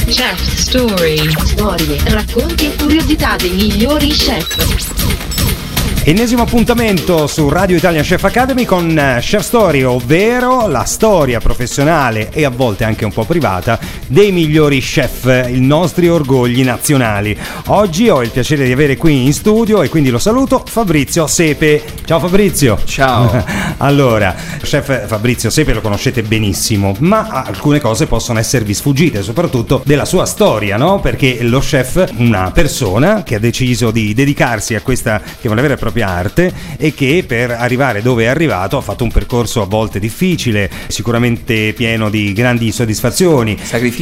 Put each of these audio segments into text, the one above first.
Chef Story. Storie, racconti e curiosità dei migliori chef. Ennesimo appuntamento su Radio Italia Chef Academy con Chef Story, ovvero la storia professionale e a volte anche un po' privata dei migliori chef, i nostri orgogli nazionali. Oggi ho il piacere di avere qui in studio, e quindi lo saluto, Fabrizio Sepe. Ciao Fabrizio. Ciao. Allora, chef Fabrizio Sepe lo conoscete benissimo, ma alcune cose possono esservi sfuggite, soprattutto della sua storia, no? Perché lo chef, una persona che ha deciso di dedicarsi a questa, che è una vera e propria arte, e che per arrivare dove è arrivato ha fatto un percorso a volte difficile, sicuramente pieno di grandi soddisfazioni,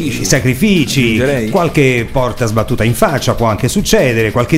sacrifici, qualche porta sbattuta in faccia può anche succedere, qualche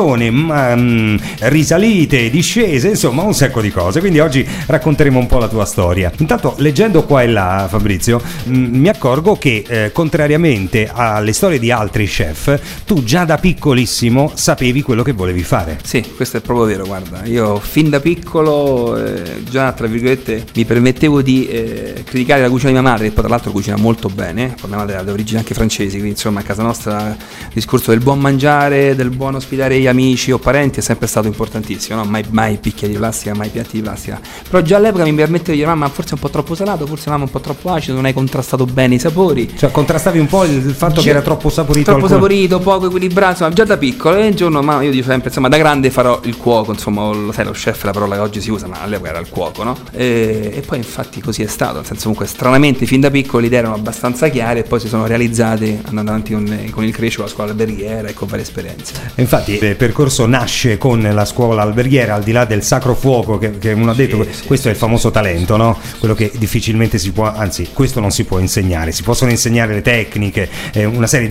delusione, risalite, discese, insomma un sacco di cose. Quindi oggi racconteremo un po' la tua storia. Intanto, leggendo qua e là, Fabrizio, mi accorgo che contrariamente alle storie di altri chef, tu già da piccolissimo sapevi quello che volevi fare. Sì, questo è proprio vero. Guarda, io fin da piccolo già, tra virgolette, mi permettevo di criticare la cucina di mia madre, che poi tra l'altro cucina molto bene. Poi mia madre ha origini anche francesi, quindi insomma a casa nostra il discorso del buon mangiare, del buon ospitare gli amici o parenti è sempre stato importantissimo, no? Mai bicchieri di plastica, mai piatti di plastica. Però già all'epoca mi permettevo di dire: mamma, forse è un po' troppo salato, forse mamma un po' troppo acido, non hai contrastato bene i sapori. Cioè contrastavi un po' il fatto che era troppo saporito, saporito, poco equilibrato, insomma già da piccolo. E un giorno, ma io dico sempre, insomma, da grande farò il cuoco, insomma, lo sai, lo chef è la parola che oggi si usa, ma all'epoca era il cuoco, no? E poi infatti così è stato, nel senso, comunque stranamente fin da piccolo le idee erano abbastanza chiare e poi si sono realizzate andando avanti con il Crescio, la scuola alberghiera e con varie esperienze. E infatti il percorso nasce con la scuola alberghiera, al di là del sacro fuoco che uno ha detto, questo è il famoso talento, no? Quello che difficilmente si può, anzi questo non si può insegnare, si possono insegnare le tecniche, una serie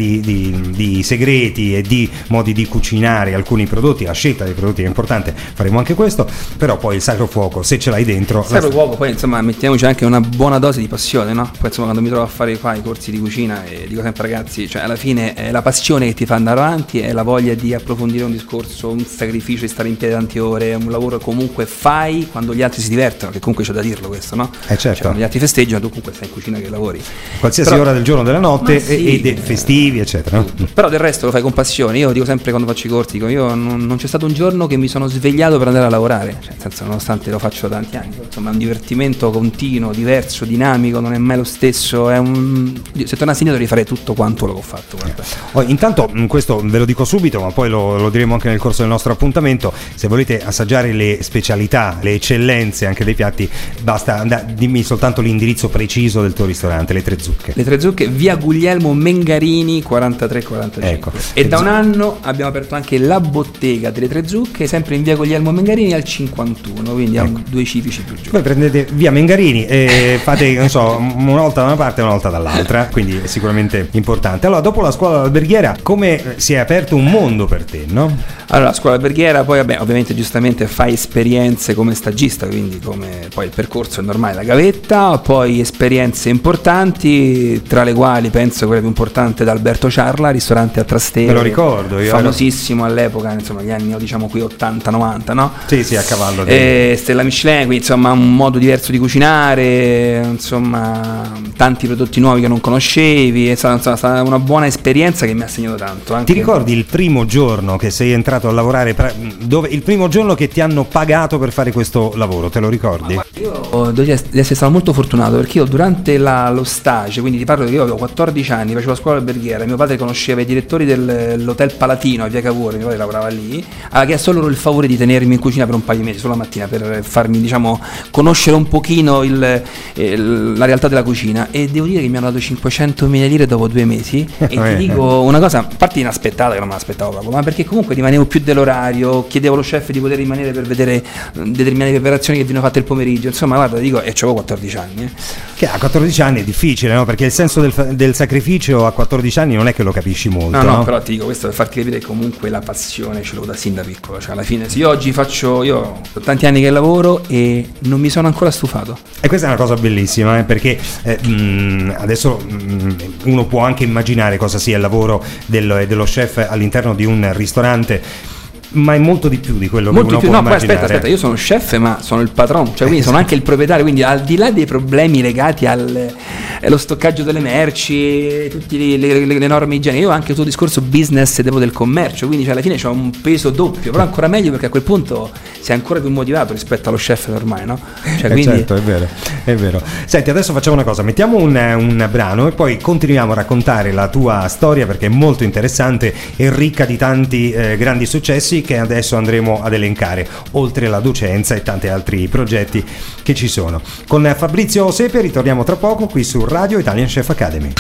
di segreti e di modi di cucinare alcuni prodotti, la scelta dei prodotti è importante, faremo anche questo, però poi il sacro fuoco, se ce l'hai dentro, il sacro fuoco, poi insomma mettiamoci anche una buona dose di passione, no? Poi insomma quando mi trovo a fare qua i corsi di cucina, e dico sempre ragazzi, cioè alla fine è la passione che ti fa andare avanti, è la voglia di approfondire un discorso, un sacrificio di stare in piedi tante ore, è un lavoro che comunque fai quando gli altri si divertono, che comunque c'è da dirlo questo, no? Certo. Cioè, quando gli altri festeggiano, tu comunque stai in cucina che lavori qualsiasi ora del giorno, della notte, e festivi eccetera, no? Però del resto lo fai con passione. Io dico sempre quando faccio i corsi, dico, io non c'è stato un giorno che mi sono svegliato per andare a lavorare, cioè, nel senso, nonostante lo faccio da tanti anni, insomma è un divertimento continuo, diverso, dinamico, non è mai lo stesso, se tornassi indietro rifarei tutto quanto l'ho fatto. Intanto questo ve lo dico subito, ma poi lo diremo anche nel corso del nostro appuntamento: se volete assaggiare le specialità, le eccellenze anche dei piatti, basta dimmi soltanto l'indirizzo preciso del tuo ristorante. Le Tre Zucche, via Guglielmo Mengarini 4345. Ecco. E da un anno abbiamo aperto anche la bottega delle Tre Zucche, sempre in via Guglielmo Mengarini al 51, quindi ecco, due civici più giù. Voi prendete via Mengarini e fate, non so, una volta da una parte e una volta dall'altra, quindi è sicuramente importante. Allora, dopo la scuola alberghiera, come si è aperto un mondo per te, no? Allora, la scuola alberghiera, poi ovviamente giustamente fai esperienze come stagista, quindi come poi il percorso è normale, la gavetta, poi esperienze importanti, tra le quali penso quella più importante da Alberto Ciarla, ristorante a Trastevere. Me lo ricordo, io famosissimo all'epoca, insomma gli anni diciamo qui 80-90, no? Sì, a cavallo Stella Michelin, quindi insomma un modo diverso di cucinare, insomma tanti prodotti nuovi che non conoscevi, è stata una buona esperienza che mi ha segnato tanto anche. Ti ricordi il primo giorno che sei entrato a lavorare, il primo giorno che ti hanno pagato per fare questo lavoro, te lo ricordi? Io devo essere stato molto fortunato, perché io durante lo stage, quindi ti parlo che io avevo 14 anni, facevo la scuola alberghiera, mio padre conosceva i direttori dell'hotel Palatino a via Cavour, mio padre lavorava lì, aveva chiesto loro il favore di tenermi in cucina per un paio di mesi, solo la mattina, per farmi diciamo conoscere un pochino la realtà della cucina, e devo dire che mi hanno dato 500.000 lire dopo 2 mesi e ti dico una cosa, a parte inaspettata, che non me l'aspettavo proprio, ma perché comunque rimanevo più dell'orario, chiedevo allo chef di poter rimanere per vedere determinate preparazioni che venivano fatte il pomeriggio, insomma guarda, dico, e avevo 14 anni. Che a 14 anni è difficile, no? Perché il senso del sacrificio a 14 anni non è che lo capisci molto. No, però ti dico questo per farti capire che comunque la passione ce l'ho da sin da piccolo, cioè alla fine se io oggi io ho tanti anni che lavoro e non mi sono ancora stufato. E questa è una cosa bellissima, perché adesso uno può anche immaginare cosa sia il lavoro dello chef all'interno di un ristorante. ma è molto di più di quello molto che uno più. può No, poi immaginare. aspetta, io sono chef, ma sono il patron, cioè quindi sono anche il proprietario, quindi al di là dei problemi legati allo stoccaggio delle merci, tutte le norme igieniche, io ho anche il tuo discorso business del commercio, quindi cioè alla fine c'ho un peso doppio, però ancora meglio perché a quel punto sei ancora più motivato rispetto allo chef normale, no? Cioè, quindi... Certo, è vero. Senti, adesso facciamo una cosa, mettiamo un brano e poi continuiamo a raccontare la tua storia, perché è molto interessante e ricca di tanti grandi successi che adesso andremo ad elencare, oltre alla docenza e tanti altri progetti che ci sono. Con Fabrizio Sepe ritorniamo tra poco qui su Radio Italian Chef Academy.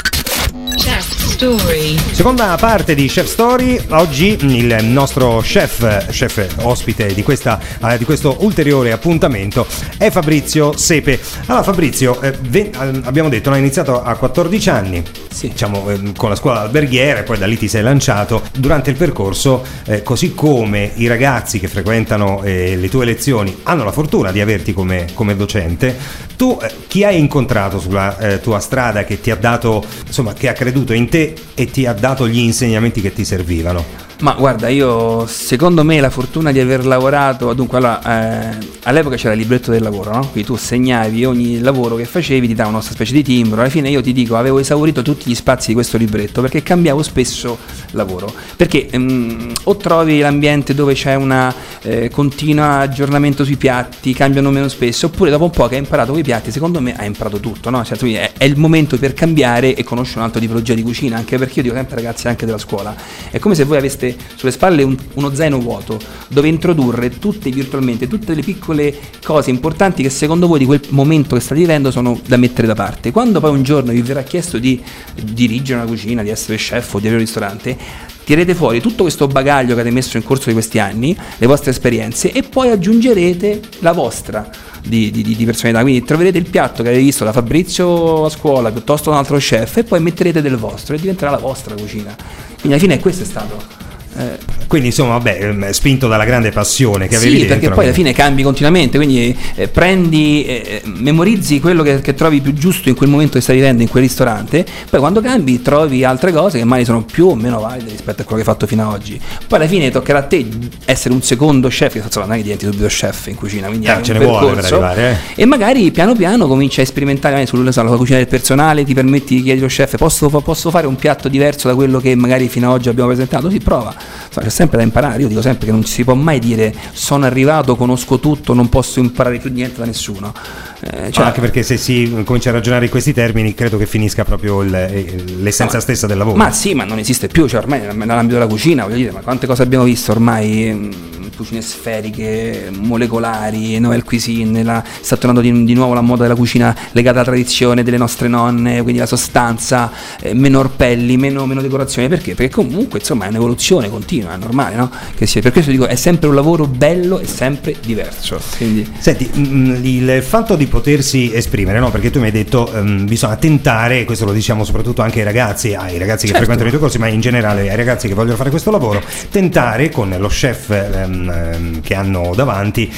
Chef Story. Seconda parte di Chef Story. Oggi il nostro chef ospite di questo ulteriore appuntamento è Fabrizio Sepe. Allora Fabrizio, abbiamo detto, hai iniziato a 14 anni, sì, diciamo con la scuola alberghiera, e poi da lì ti sei lanciato. Durante il percorso, così come i ragazzi che frequentano le tue lezioni hanno la fortuna di averti come docente, tu chi hai incontrato sulla tua strada che ti ha dato, insomma, che ha creduto in te e ti ha dato gli insegnamenti che ti servivano? Ma guarda, io secondo me la fortuna di aver lavorato, dunque allora, all'epoca c'era il libretto del lavoro, no? Quindi tu segnavi ogni lavoro che facevi, ti dava una specie di timbro. Alla fine io ti dico, avevo esaurito tutti gli spazi di questo libretto perché cambiavo spesso lavoro, perché o trovi l'ambiente dove c'è una continua aggiornamento sui piatti, cambiano meno spesso, oppure dopo un po' che hai imparato quei piatti, secondo me hai imparato tutto, no? Cioè, è il momento per cambiare e conoscere un altro tipologia di cucina, anche perché io dico sempre ai ragazzi anche della scuola, è come se voi aveste sulle spalle uno zaino vuoto dove introdurre virtualmente tutte le piccole cose importanti che secondo voi di quel momento che state vivendo sono da mettere da parte. Quando poi un giorno vi verrà chiesto di dirigere una cucina, di essere chef o di avere un ristorante, tirerete fuori tutto questo bagaglio che avete messo in corso di questi anni, le vostre esperienze, e poi aggiungerete la vostra di personalità, quindi troverete il piatto che avete visto da Fabrizio a scuola piuttosto da un altro chef e poi metterete del vostro e diventerà la vostra cucina. Quindi alla fine questo è stato. Quindi insomma, vabbè, spinto dalla grande passione che avevi dentro. Sì, perché poi alla fine cambi continuamente, quindi memorizzi quello che trovi più giusto in quel momento che stai vivendo in quel ristorante, poi quando cambi trovi altre cose che magari sono più o meno valide rispetto a quello che hai fatto fino ad oggi. Poi alla fine toccherà a te essere un secondo chef, che insomma non è che diventi subito chef in cucina, quindi ce ne vuole per arrivare, e magari piano piano cominci a sperimentare sulla cucina del personale, ti permetti di chiedere allo chef posso fare un piatto diverso da quello che magari fino ad oggi abbiamo presentato? Si prova. Insomma, c'è sempre da imparare. Io dico sempre che non si può mai dire sono arrivato, conosco tutto, non posso imparare più niente da nessuno, anche perché se si comincia a ragionare in questi termini credo che finisca proprio l'essenza stessa del lavoro. Ma sì, ma non esiste più, cioè ormai nell'ambito della cucina, voglio dire, ma quante cose abbiamo visto ormai, cucine sferiche, molecolari, nouvelle cuisine, sta tornando di nuovo la moda della cucina legata alla tradizione delle nostre nonne, quindi la sostanza, meno orpelli, meno decorazione. Perché? Perché comunque insomma è un'evoluzione continua, è normale, no? Per questo dico, è sempre un lavoro bello e sempre diverso. Quindi... Senti, il fatto di potersi esprimere, no? Perché tu mi hai detto bisogna tentare, questo lo diciamo soprattutto anche ai ragazzi che frequentano i tuoi corsi, ma in generale ai ragazzi che vogliono fare questo lavoro, tentare con lo chef che hanno davanti,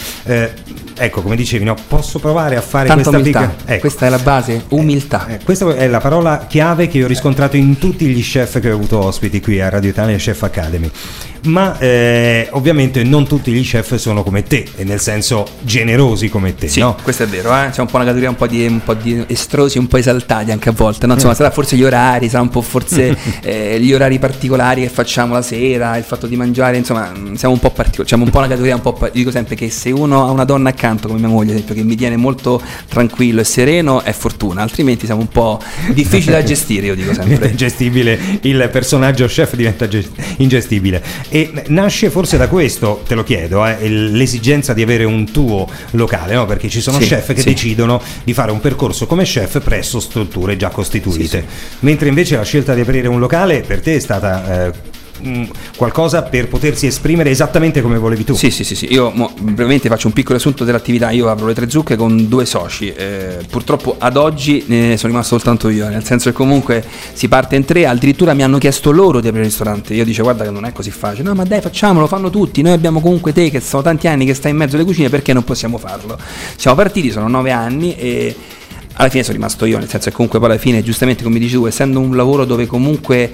ecco, come dicevi, no? Posso provare a fare tanta questa umiltà, ecco. Questa è la base, umiltà. Questa è la parola chiave che io ho riscontrato in tutti gli chef che ho avuto ospiti qui a Radio Italia Chef Academy. Ma ovviamente non tutti gli chef sono come te, e nel senso generosi come te, sì, no? Questo è vero, c'è un po' una categoria un po' di estrosi, un po' esaltati anche a volte, no? Insomma, sarà forse gli orari, sarà un po' forse gli orari particolari che facciamo la sera, il fatto di mangiare, insomma, siamo un po' particolari, c'è un po' una categoria dico sempre che se uno ha una donna accanto come mia moglie, ad esempio, che mi tiene molto tranquillo e sereno, è fortuna, altrimenti siamo un po' difficili da gestire, io dico sempre. Ingestibile, il personaggio chef diventa ingestibile. E nasce forse da questo, te lo chiedo, l'esigenza di avere un tuo locale, no? Perché ci sono chef che decidono di fare un percorso come chef presso strutture già costituite, mentre invece la scelta di aprire un locale per te è stata qualcosa per potersi esprimere esattamente come volevi tu. Sì. Io brevemente faccio un piccolo assunto dell'attività. Io apro le Tre Zucche con 2 soci, purtroppo ad oggi ne sono rimasto soltanto io, nel senso che comunque si parte in 3, addirittura mi hanno chiesto loro di aprire il ristorante. Io dicevo guarda che non è così facile, no ma dai facciamolo, fanno tutti, noi abbiamo comunque te che sono tanti anni che stai in mezzo alle cucine, perché non possiamo farlo? Siamo partiti, sono 9 anni e alla fine sono rimasto io, nel senso che comunque poi alla fine, giustamente come dici tu, essendo un lavoro dove comunque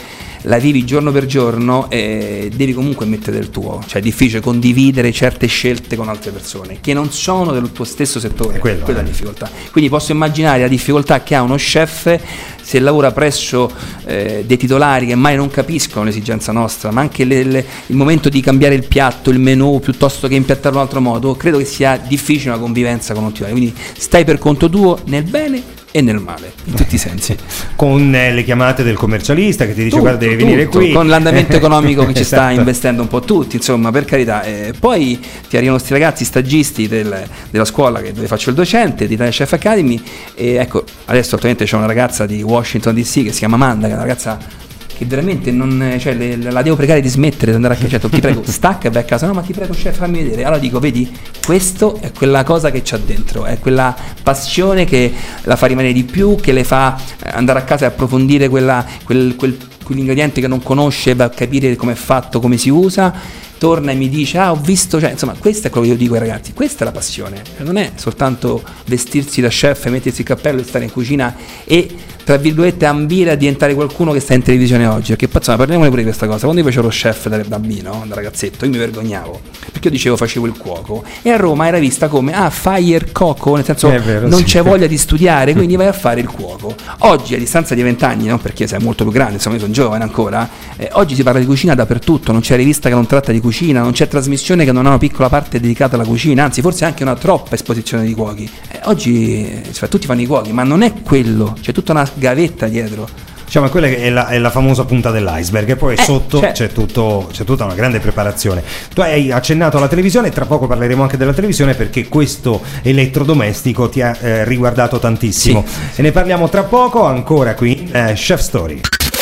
la vivi giorno per giorno, devi comunque mettere del tuo, cioè è difficile condividere certe scelte con altre persone che non sono del tuo stesso settore, quella è la difficoltà. Quindi posso immaginare la difficoltà che ha uno chef se lavora presso dei titolari che mai non capiscono l'esigenza nostra, ma anche il momento di cambiare il piatto, il menù, piuttosto che impiattarlo in un altro modo, credo che sia difficile una convivenza con un titolare. Quindi stai per conto tuo nel bene e nel male, in tutti i sensi. Con le chiamate del commercialista che ti dice guarda devi venire qui, con l'andamento economico che ci sta esatto. investendo un po' tutti, insomma, per carità. Poi ti arrivano questi ragazzi stagisti della scuola dove faccio il docente di Italia Chef Academy, e ecco, adesso attualmente c'è una ragazza di Washington DC che si chiama Amanda, che è una ragazza che veramente non, cioè, la devo pregare di smettere di andare a casa, ti prego stacca e vai a casa, no ma ti prego chef fammi vedere. Allora dico, vedi, questo è quella cosa che c'ha dentro, è quella passione che la fa rimanere di più, che le fa andare a casa e approfondire quell'ingrediente che non conosce, va a capire come è fatto, come si usa, torna e mi dice ho visto, cioè, insomma, questo è quello che io dico ai ragazzi, questa è la passione, non è soltanto vestirsi da chef e mettersi il cappello e stare in cucina e tra virgolette ambire a diventare qualcuno che sta in televisione oggi, perché poi insomma parliamone pure di questa cosa. Quando io facevo lo chef da bambino, da ragazzetto, io mi vergognavo perché io dicevo facevo il cuoco e a Roma era vista come fire cuoco, nel senso vero, non sì. c'è voglia di studiare, quindi vai a fare il cuoco. Oggi a distanza di 20 anni, no? Perché sei molto più grande, insomma io sono giovane ancora, oggi si parla di cucina dappertutto, non c'è rivista che non tratta di cucina, non c'è trasmissione che non ha una piccola parte dedicata alla cucina, anzi forse anche una troppa esposizione di cuochi. Oggi tutti fanno i cuochi, ma non è quello, c'è tutta una gavetta dietro. Diciamo, quella è la famosa punta dell'iceberg, e poi sotto c'è tutta una grande preparazione. Tu hai accennato alla televisione, tra poco parleremo anche della televisione perché questo elettrodomestico ti ha riguardato tantissimo, e ne parliamo tra poco. Ancora qui Chef Story.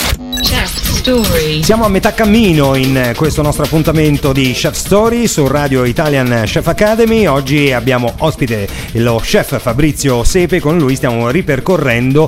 Siamo a metà cammino in questo nostro appuntamento di Chef Story su Radio Italian Chef Academy. Oggi abbiamo ospite lo chef Fabrizio Sepe, con lui stiamo ripercorrendo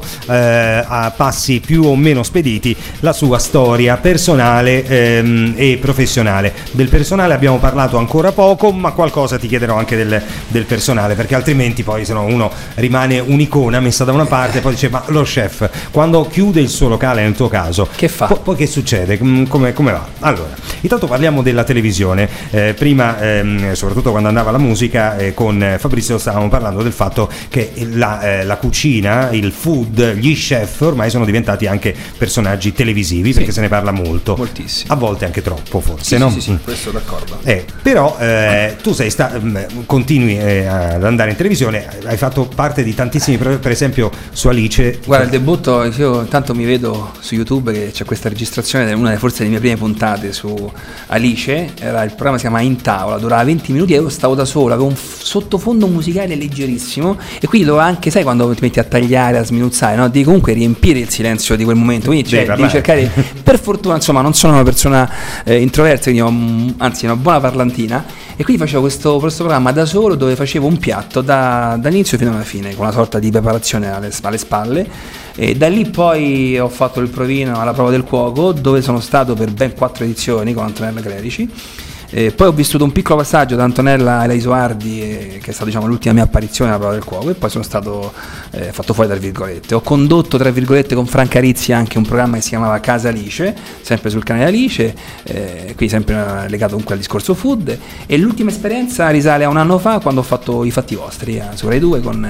a passi più o meno spediti la sua storia personale e professionale. Del personale abbiamo parlato ancora poco, ma qualcosa ti chiederò anche del personale, perché altrimenti poi se no uno rimane un'icona messa da una parte e poi dice ma lo chef quando chiude il suo locale, nel tuo caso, che fa? Poi che succede? Come va? Allora, intanto parliamo della televisione. Prima, soprattutto quando andava la musica, con Fabrizio stavamo parlando del fatto che la cucina, il food, gli chef ormai sono diventati anche personaggi televisivi, perché se ne parla moltissimo. A volte anche troppo, forse, no? Sì, questo d'accordo. Però tu continui ad andare in televisione, hai fatto parte di tantissimi, per esempio su Alice. Guarda, il debutto, io intanto mi vedo su YouTube che c'è questa registrazione, una forse delle mie prime puntate su Alice, il programma si chiama In Tavola, durava 20 minuti e io stavo da sola con un sottofondo musicale leggerissimo, e quindi dovevo anche, sai quando ti metti a tagliare, a sminuzzare, no? Devi comunque riempire il silenzio di quel momento, quindi devi cercare, per fortuna insomma non sono una persona introversa, quindi anzi una buona parlantina, e quindi facevo questo programma da solo dove facevo un piatto dall'inizio fino alla fine, con una sorta di preparazione alle spalle. E da lì poi ho fatto il provino alla prova del cuoco, dove sono stato per ben 4 edizioni con Antonella Clerici. Poi ho vissuto un piccolo passaggio da Antonella e Isoardi, che è stata, diciamo, l'ultima mia apparizione alla prova del cuoco, e poi sono stato fatto fuori tra virgolette. Ho condotto tra virgolette con Franca Rizzi anche un programma che si chiamava Casa Alice, sempre sul canale Alice, qui sempre legato comunque al discorso food, e l'ultima esperienza risale a un anno fa, quando ho fatto I Fatti Vostri su Rai 2 con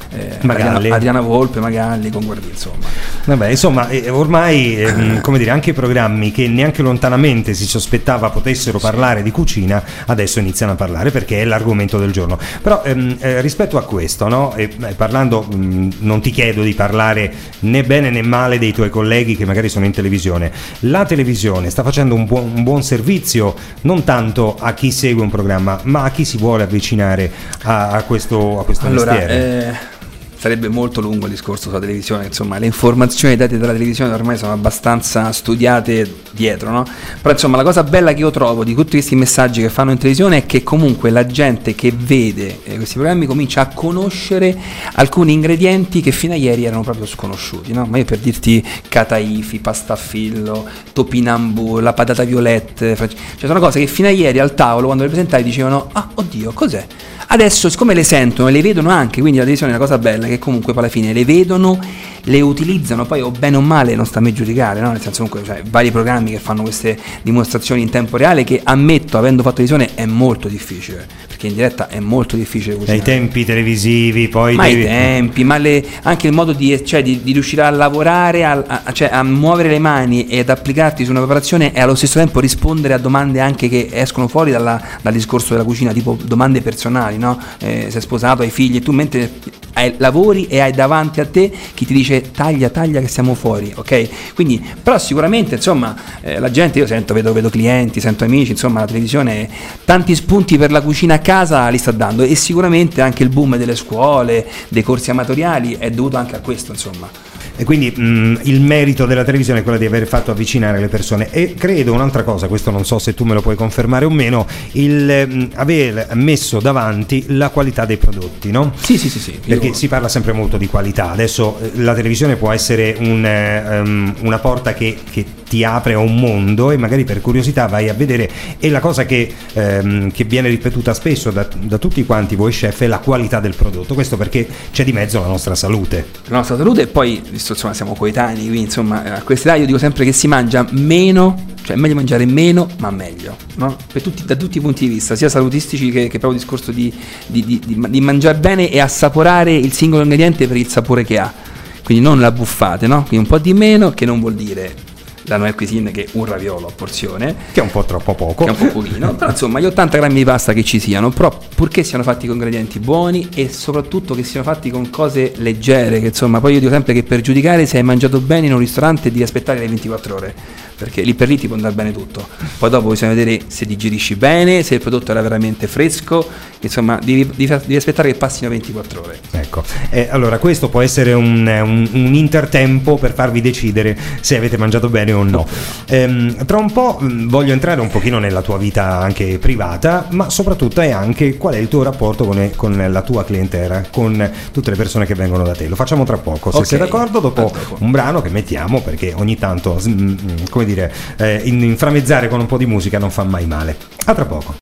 Adriana Volpe, Magalli, con Guardi, insomma. Vabbè, insomma, ormai come dire, anche i programmi che neanche lontanamente si sospettava potessero parlare di cucina adesso iniziano a parlare, perché è l'argomento del giorno. Però rispetto a questo, no? Parlando, non ti chiedo di parlare né bene né male dei tuoi colleghi che magari sono in televisione. La televisione sta facendo un buon servizio non tanto a chi segue un programma, ma a chi si vuole avvicinare a questo mestiere. Sarebbe molto lungo il discorso sulla televisione, insomma le informazioni date dalla televisione ormai sono abbastanza studiate dietro, no? Però insomma la cosa bella che io trovo di tutti questi messaggi che fanno in televisione è che comunque la gente che vede questi programmi comincia a conoscere alcuni ingredienti che fino a ieri erano proprio sconosciuti, no? Ma io, per dirti, cataifi, pasta a fillo, topinambù, la patata violette, cioè sono cose che fino a ieri al tavolo, quando le presentavi, dicevano oddio, cos'è? Adesso, siccome le sentono e le vedono anche, quindi la televisione è una cosa bella, che comunque poi alla fine le vedono, le utilizzano, poi o bene o male non sta a me giudicare, no? Nel senso, comunque, cioè, vari programmi che fanno queste dimostrazioni in tempo reale, che ammetto, avendo fatto televisione, è molto difficile, perché in diretta è molto difficile cucinare. Nei tempi televisivi, poi ma i tempi, ma anche il modo di riuscire a lavorare, a muovere le mani ed applicarti su una preparazione, e allo stesso tempo rispondere a domande anche che escono fuori dal discorso della cucina, tipo domande personali, no? Sei sposato, hai figli, e tu mentre lavori e hai davanti a te chi ti dice taglia che siamo fuori, ok? Quindi, però sicuramente, insomma, la gente, io vedo clienti, sento amici, insomma, la televisione tanti spunti per la cucina a casa li sta dando, e sicuramente anche il boom delle scuole, dei corsi amatoriali è dovuto anche a questo, insomma. E quindi il merito della televisione è quello di aver fatto avvicinare le persone. E credo un'altra cosa, questo non so se tu me lo puoi confermare o meno, il aver messo davanti la qualità dei prodotti, no? Sì. Perché si parla sempre molto di qualità. Adesso la televisione può essere una porta che ti apre a un mondo, e magari per curiosità vai a vedere, e la cosa che viene ripetuta spesso da tutti quanti voi chef è la qualità del prodotto. Questo perché c'è di mezzo la nostra salute. La nostra salute, e poi, visto, insomma, siamo coetanei, quindi, insomma, a questa età io dico sempre che si mangia meno, cioè è meglio mangiare meno ma meglio, no? Da tutti i punti di vista, sia salutistici che proprio il discorso di mangiare bene e assaporare il singolo ingrediente per il sapore che ha, quindi non la buffate, no? Quindi un po' di meno, che non vuol dire la Nouvelle Cuisine che un raviolo a porzione, che è un po' troppo poco, che è un po' pochino, però insomma gli 80 grammi di pasta che ci siano, però purché siano fatti con ingredienti buoni, e soprattutto che siano fatti con cose leggere, che insomma, poi io dico sempre che per giudicare se hai mangiato bene in un ristorante devi aspettare le 24 ore, perché lì per lì ti può andare bene tutto, poi dopo bisogna vedere se digerisci bene, se il prodotto era veramente fresco, insomma devi aspettare che passino 24 ore. Ecco, allora questo può essere un intertempo per farvi decidere se avete mangiato bene o no. Tra un po' voglio entrare un pochino nella tua vita anche privata, ma soprattutto è anche qual è il tuo rapporto con la tua clientela, con tutte le persone che vengono da te. Lo facciamo tra poco, se sei d'accordo, dopo un brano che mettiamo, perché ogni tanto, come dire, inframmezzare con un po' di musica non fa mai male. A tra poco.